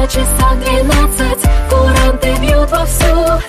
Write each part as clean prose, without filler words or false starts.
часах 12, куранты бьют вовсю.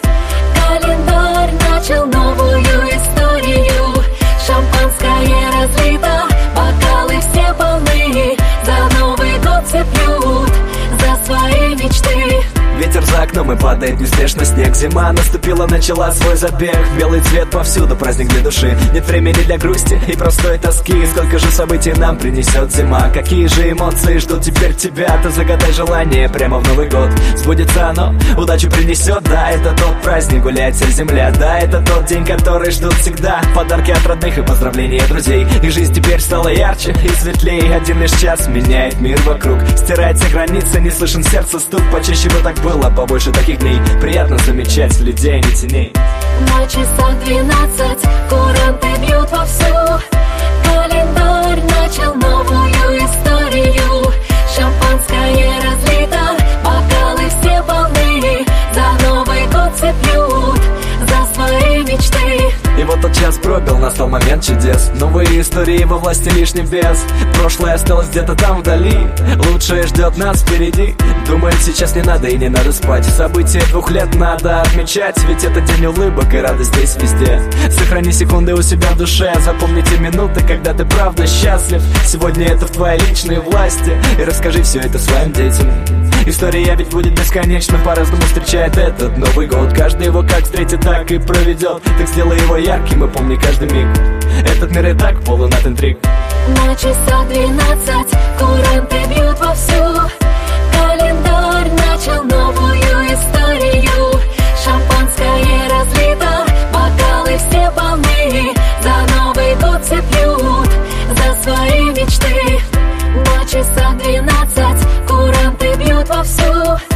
Календарь начал новую историю. Шампанское разлито, бокалы все полны. За Новый год все пьют, за свои мечты. Ветер за окном и падает неспешно снег. Зима наступила, начала свой забег. Белый цвет повсюду, праздник для души. Нет времени для грусти и простой тоски. Сколько же событий нам принесет зима. Какие же эмоции ждут теперь тебя. Ты загадай желание прямо в Новый год. Сбудется оно, удачу принесет. Да, это тот праздник, гуляет вся земля. Да, это тот день, который ждут всегда. Подарки от родных и поздравления друзей. И жизнь теперь стала ярче и светлее. Один лишь час меняет мир вокруг. Стирает все границы, не слышен сердца стук. Почаще бы так было, побольше таких дней. Приятно замечать людей, не теней. На часах 12, куранты бьют вовсю. Календарь начал новую историю. Шампанское разлито, бокалы все полны. За Новый год все пьют, за свои мечты. И вот тот час пробил, настал момент чудес. Новые истории во власти лишь небес. Прошлое осталось где-то там вдали. Лучшее ждет нас впереди. Думаю, сейчас не надо и не надо спать. События 2 лет надо отмечать. Ведь это день улыбок и радость здесь везде. Сохрани секунды у себя в душе. Запомните минуты, когда ты правда счастлив. Сегодня это в твоей личной власти. И расскажи все это своим детям. История ведь будет бесконечно. По-разному встречает этот Новый год. Каждый его как встретит, так и проведет. Так сделай его ярким и помни каждый миг. Этот мир и так полон от интриг. На часах 12, куранты бьют вовсю. Календарь начал новую историю. Шампанское разлито, бокалы все полны. За Новый год все пьют, за свои мечты. На часах 12, куранты бьют вовсю.